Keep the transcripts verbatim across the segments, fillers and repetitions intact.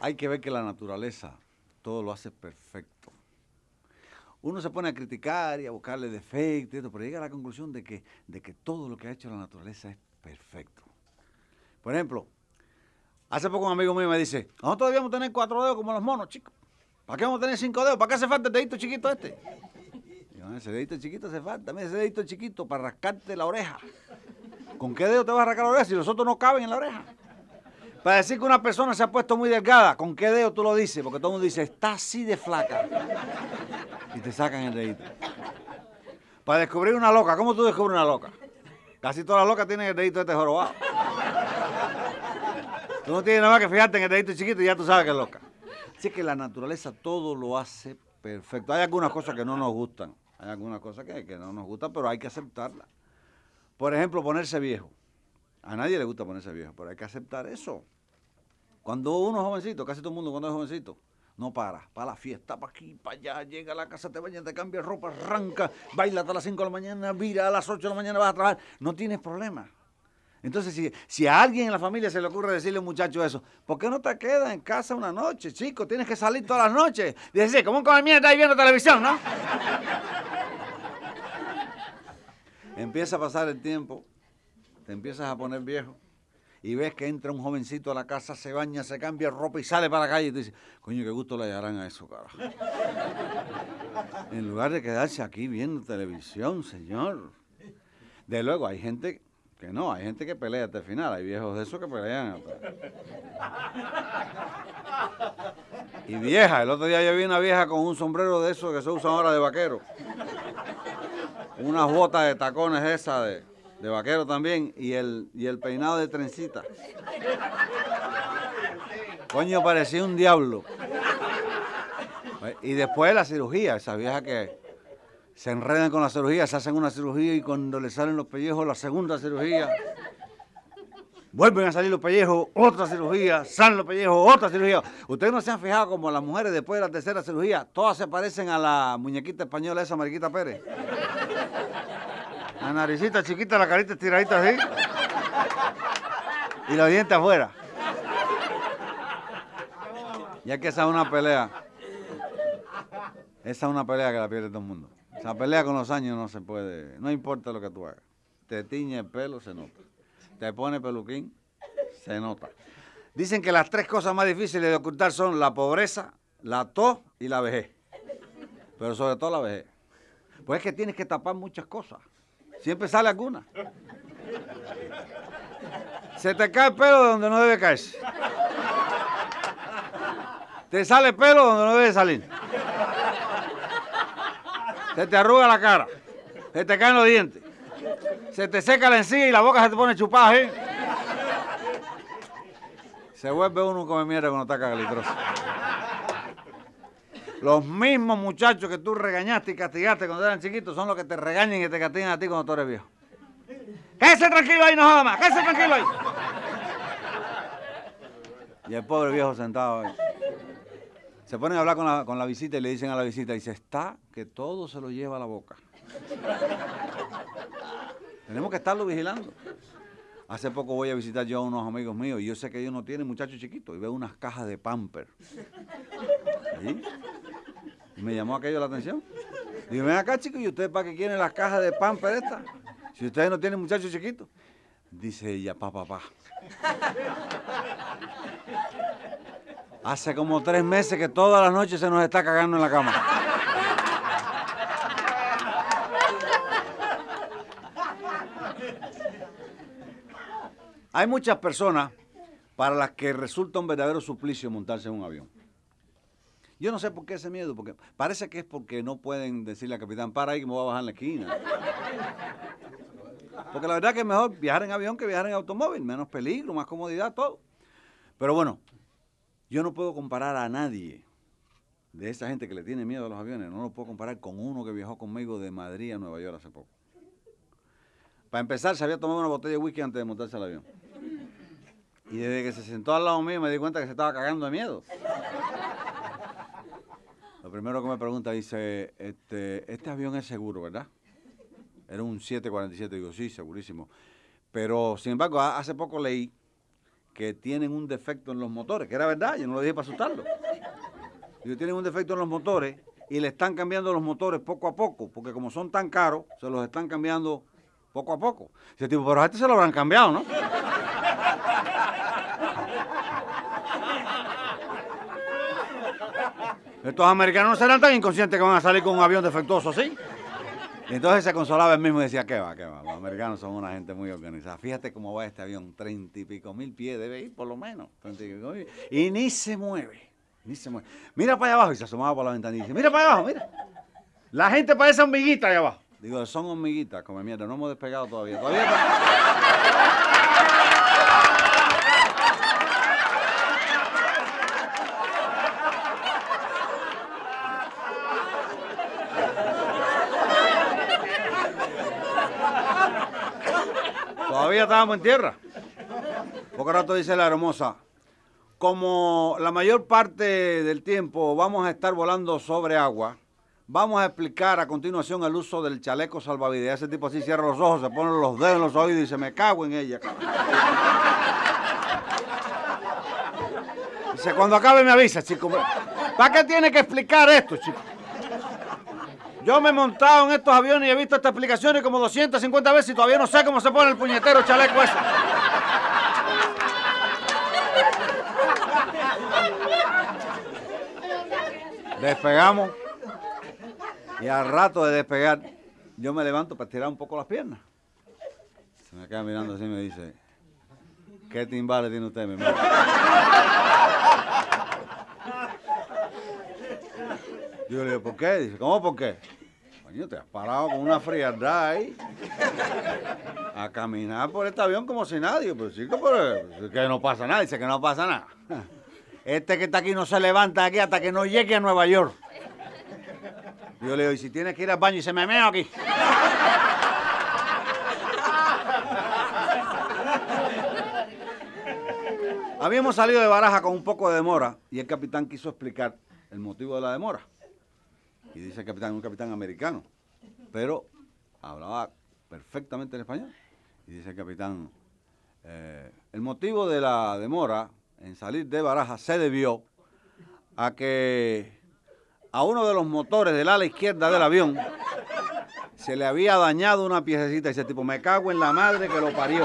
hay que ver que la naturaleza todo lo hace perfecto. Uno se pone a criticar y a buscarle defectos, pero llega a la conclusión de que, de que todo lo que ha hecho la naturaleza es perfecto. Por ejemplo, hace poco un amigo mío me dice, nosotros debíamos tener cuatro dedos como los monos, chicos. ¿Para qué vamos a tener cinco dedos? ¿Para qué hace falta el dedito chiquito este? Yo, ese dedito chiquito hace falta. Mira, ese dedito chiquito para rascarte la oreja. ¿Con qué dedo te vas a rascar la oreja si los otros no caben en la oreja? Para decir que una persona se ha puesto muy delgada, ¿con qué dedo tú lo dices? Porque todo el mundo dice, está así de flaca. Y te sacan el dedito. Para descubrir una loca, ¿cómo tú descubres una loca? Casi todas las locas tienen el dedito este jorobado. Tú no tienes nada más que fijarte en el dedito chiquito y ya tú sabes que es loca. Así que la naturaleza todo lo hace perfecto. Hay algunas cosas que no nos gustan. Hay algunas cosas que, que no nos gustan, pero hay que aceptarlas. Por ejemplo, ponerse viejo. A nadie le gusta ponerse viejo, pero hay que aceptar eso. Cuando uno es jovencito, casi todo el mundo cuando es jovencito, no para, para la fiesta, para aquí, para allá, llega a la casa, te bañas, te cambias ropa, arranca, baila hasta las cinco de la mañana, vira a las ocho de la mañana, vas a trabajar, no tienes problema. Entonces, si, si a alguien en la familia se le ocurre decirle a un muchacho eso, ¿por qué no te quedas en casa una noche, chico? Tienes que salir todas las noches. Dice, ¿cómo con el mierda ahí viendo televisión, no? Empieza a pasar el tiempo, te empiezas a poner viejo y ves que entra un jovencito a la casa, se baña, se cambia ropa y sale para la calle y te dice, coño, qué gusto le hallarán a eso, carajo. En lugar de quedarse aquí viendo televisión, señor. De luego, hay gente que no, hay gente que pelea hasta el final, hay viejos de esos que pelean hasta... Y vieja, el otro día yo vi una vieja con un sombrero de esos que se usan ahora de vaquero. Unas botas de tacones esas de, de vaquero también y el, y el peinado de trencita. Coño, parecía un diablo. Y después la cirugía, esa vieja que se enredan con la cirugía, se hacen una cirugía y cuando le salen los pellejos, la segunda cirugía, vuelven a salir los pellejos, otra cirugía, salen los pellejos, otra cirugía. Ustedes no se han fijado como las mujeres después de la tercera cirugía, todas se parecen a la muñequita española esa, Mariquita Pérez. La naricita chiquita, la carita estiradita así. Y los dientes afuera. Ya que esa es una pelea. Esa es una pelea que la pierde todo el mundo. Esa pelea con los años no se puede, no importa lo que tú hagas. Te tiñe el pelo, se nota. Te pone peluquín, se nota. Dicen que las tres cosas más difíciles de ocultar son la pobreza, la tos y la vejez. Pero sobre todo la vejez. Pues es que tienes que tapar muchas cosas. Siempre sale alguna. Se te cae el pelo de donde no debe caerse. Te sale el pelo donde no debe salir. Se te arruga la cara. Se te caen los dientes. Se te seca la encía y la boca se te pone chupada, ¿eh? Se vuelve uno come mierda cuando está cagalitroso. Los mismos muchachos que tú regañaste y castigaste cuando eran chiquitos son los que te regañan y te castigan a ti cuando tú eres viejo. ¡Quédese tranquilo ahí, no joda más! ¡Quédese tranquilo ahí! Y el pobre viejo sentado ahí. Se ponen a hablar con la, con la visita y le dicen a la visita, dice, está que todo se lo lleva a la boca. Tenemos que estarlo vigilando. Hace poco voy a visitar yo a unos amigos míos y yo sé que ellos no tienen muchachos chiquitos y veo unas cajas de Pampers. ¿Sí? Y me llamó aquello la atención. Digo, ven acá, chicos, ¿y ustedes para qué quieren las cajas de Pampers estas? Si ustedes no tienen muchachos chiquitos. Dice ella, pa, pa, pa. Hace como tres meses que todas las noches se nos está cagando en la cama. Hay muchas personas para las que resulta un verdadero suplicio montarse en un avión. Yo no sé por qué ese miedo, porque parece que es porque no pueden decirle al capitán, para ahí que me voy a bajar en la esquina. Porque la verdad que es mejor viajar en avión que viajar en automóvil, menos peligro, más comodidad, todo. Pero bueno, yo no puedo comparar a nadie de esa gente que le tiene miedo a los aviones, no lo puedo comparar con uno que viajó conmigo de Madrid a Nueva York hace poco. Para empezar, se había tomado una botella de whisky antes de montarse al avión. Y desde que se sentó al lado mío me di cuenta que se estaba cagando de miedo. Lo primero que me pregunta dice, este, este avión es seguro, ¿verdad? Era un siete cuarenta y siete, digo, sí, segurísimo. Pero, sin embargo, hace poco leí que tienen un defecto en los motores, que era verdad, yo no lo dije para asustarlo. Digo, tienen un defecto en los motores y le están cambiando los motores poco a poco, porque como son tan caros, se los están cambiando poco a poco. Dice tipo, pero a este se lo habrán cambiado, ¿no? Estos americanos no serán tan inconscientes que van a salir con un avión defectuoso así. Y entonces se consolaba él mismo y decía, ¿qué va, qué va? Los americanos son una gente muy organizada. Fíjate cómo va este avión, treinta y pico mil pies debe ir por lo menos. treinta y pico mil. Y ni se mueve, ni se mueve. Mira para allá abajo y se asomaba por la ventana y dice, mira para allá abajo, mira. La gente parece hormiguita allá abajo. Digo, son hormiguitas, come mierda, no hemos despegado todavía. Todavía está... Todavía estábamos en tierra. Poco rato dice la hermosa, como la mayor parte del tiempo vamos a estar volando sobre agua, vamos a explicar a continuación el uso del chaleco salvavidas. Ese tipo así cierra los ojos, se pone los dedos en los oídos y dice, me cago en ella. Dice, cuando acabe me avisa, chico. ¿Para qué tiene que explicar esto, chico? Yo me he montado en estos aviones y he visto estas explicaciones como doscientas cincuenta veces y todavía no sé cómo se pone el puñetero chaleco ese. Despegamos y al rato de despegar yo me levanto para estirar un poco las piernas. Se me queda mirando así y me dice, ¿qué timbales tiene usted, mi hermano? Yo le digo, ¿por qué? Dice, ¿cómo por qué? Coño, te has parado con una frialdad ahí a caminar por este avión como si nadie. Pero chico, pero que no pasa nada. Dice que no pasa nada. Este que está aquí no se levanta aquí hasta que no llegue a Nueva York. Yo le digo, ¿y si tienes que ir al baño y se me meo aquí? Habíamos salido de Baraja con un poco de demora y el capitán quiso explicar el motivo de la demora. Y dice el capitán, un capitán americano, pero hablaba perfectamente el español. Y dice el capitán, eh, el motivo de la demora en salir de Baraja se debió a que a uno de los motores del ala izquierda del avión se le había dañado una piececita. Y ese tipo, me cago en la madre que lo parió.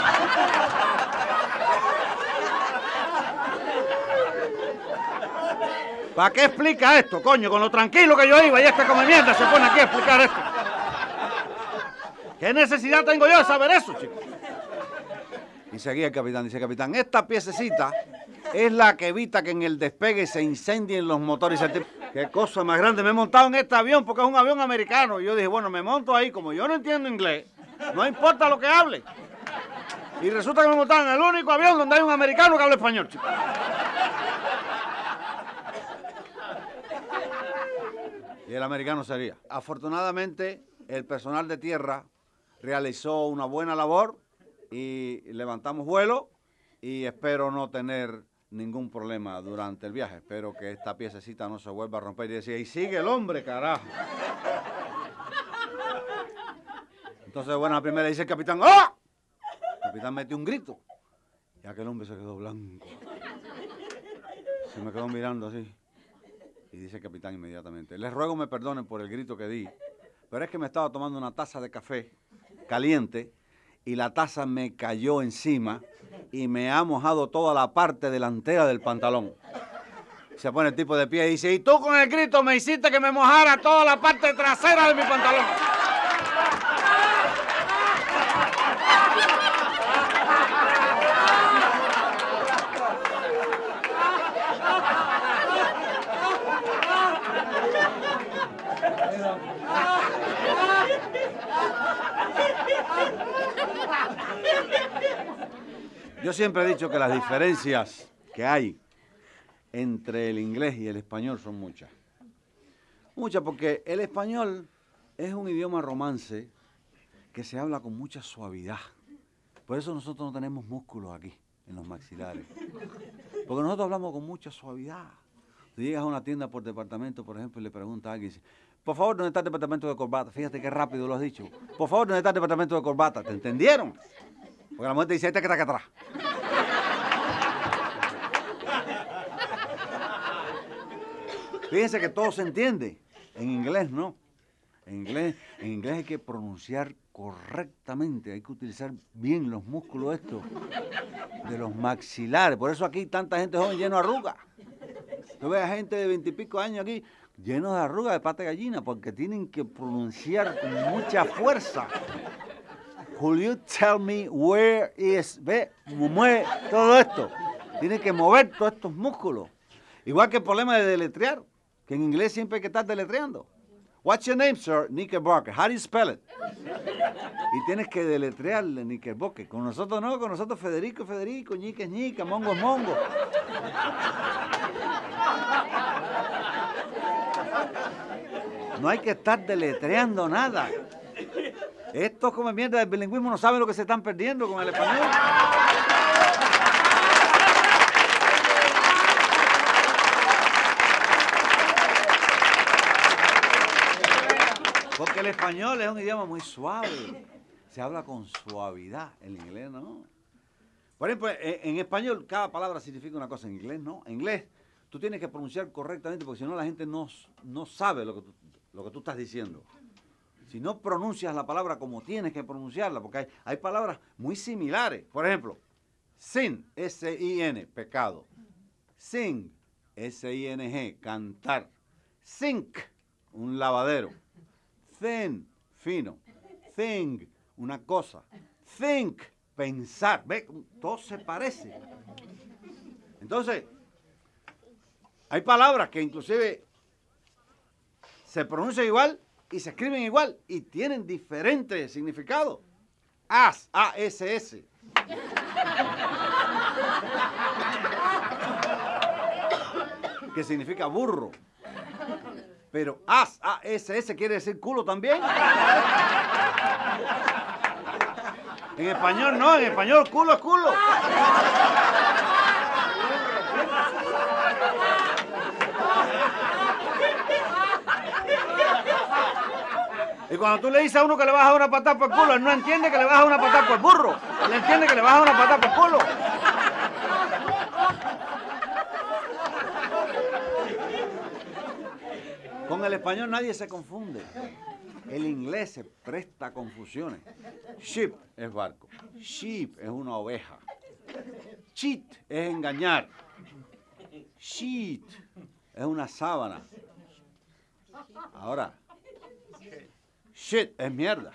¿Para qué explica esto, coño? Con lo tranquilo que yo iba y este come mierda se pone aquí a explicar esto. ¿Qué necesidad tengo yo de saber eso, chico? Y seguía el capitán, dice, capitán, esta piececita es la que evita que en el despegue se incendien los motores. Tipo, qué cosa más grande, me he montado en este avión porque es un avión americano. Y yo dije, bueno, me monto ahí, como yo no entiendo inglés, no importa lo que hable. Y resulta que me montaron en el único avión donde hay un americano que habla español, chico. Y el americano sería. Afortunadamente, el personal de tierra realizó una buena labor y levantamos vuelo y espero no tener ningún problema durante el viaje. Espero que esta piececita no se vuelva a romper. Y decía, y sigue el hombre, carajo. Entonces, bueno, la primera dice el capitán, ¡ah! El capitán metió un grito y aquel hombre se quedó blanco. Se me quedó mirando así. Y dice el capitán inmediatamente, les ruego me perdonen por el grito que di, pero es que me estaba tomando una taza de café caliente y la taza me cayó encima y me ha mojado toda la parte delantera del pantalón. Se pone el tipo de pie y dice, y tú con el grito me hiciste que me mojara toda la parte trasera de mi pantalón. Yo siempre he dicho que las diferencias que hay entre el inglés y el español son muchas. Muchas porque el español es un idioma romance que se habla con mucha suavidad. Por eso nosotros no tenemos músculos aquí, en los maxilares. Porque nosotros hablamos con mucha suavidad. Tú llegas a una tienda por departamento, por ejemplo, y le preguntas a alguien, dice, por favor, ¿dónde está el departamento de corbata? Fíjate qué rápido lo has dicho. Por favor, ¿dónde está el departamento de corbata? ¿Te entendieron? Porque la mujer te dice, este que está acá atrás. Fíjense que todo se entiende. En inglés no. En inglés, en inglés hay que pronunciar correctamente, hay que utilizar bien los músculos estos de los maxilares. Por eso aquí tanta gente joven lleno de arrugas. Tú ves a gente de veintipico años aquí llenos de arrugas de pata de gallina porque tienen que pronunciar con mucha fuerza. Will you tell me where is? Ve, mueve todo esto. Tiene que mover todos estos músculos. Igual que el problema de deletrear, que en inglés siempre hay que estar deletreando. What's your name, sir? Knickerbocker. How do you spell it? Y tienes que deletrearle Knickerbocker. Con nosotros no, con nosotros Federico, Federico, Ñique, Ñica, Mongo, Mongo. No hay que estar deletreando nada. Estos como mierda del bilingüismo no saben lo que se están perdiendo con el español. Porque el español es un idioma muy suave. Se habla con suavidad. El inglés no. Por ejemplo, en, en español cada palabra significa una cosa. En inglés no. En inglés tú tienes que pronunciar correctamente porque si no la gente no, no sabe lo que, tú, lo que tú estás diciendo. Si no pronuncias la palabra como tienes que pronunciarla, porque hay, hay palabras muy similares. Por ejemplo, sin, S I N, pecado. Sing, S I N G, cantar. Sink, un lavadero. Thin, fino. Thing, una cosa. Think, pensar. ¿Ve? Todo se parece. Entonces, hay palabras que inclusive se pronuncian igual y se escriben igual y tienen diferentes significados. As, A S S. Que significa burro. Pero as, A S S quiere decir culo también. En español no, en español culo es culo. Y cuando tú le dices a uno que le vas a dar una patada por el culo, él no entiende que le vas a dar una patada por el burro. Él entiende que le vas a dar una patada por el culo. Con el español nadie se confunde. El inglés se presta a confusiones. Ship es barco. Sheep es una oveja. Cheat es engañar. Sheet es una sábana. Ahora, shit es mierda.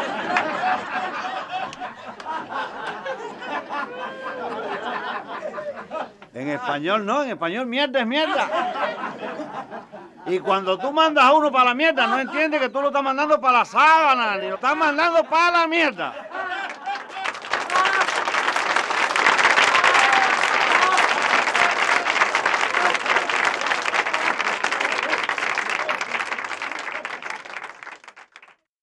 En español no, en español mierda es mierda. Y cuando tú mandas a uno para la mierda, no entiende que tú lo estás mandando para la sábana, ni lo estás mandando para la mierda.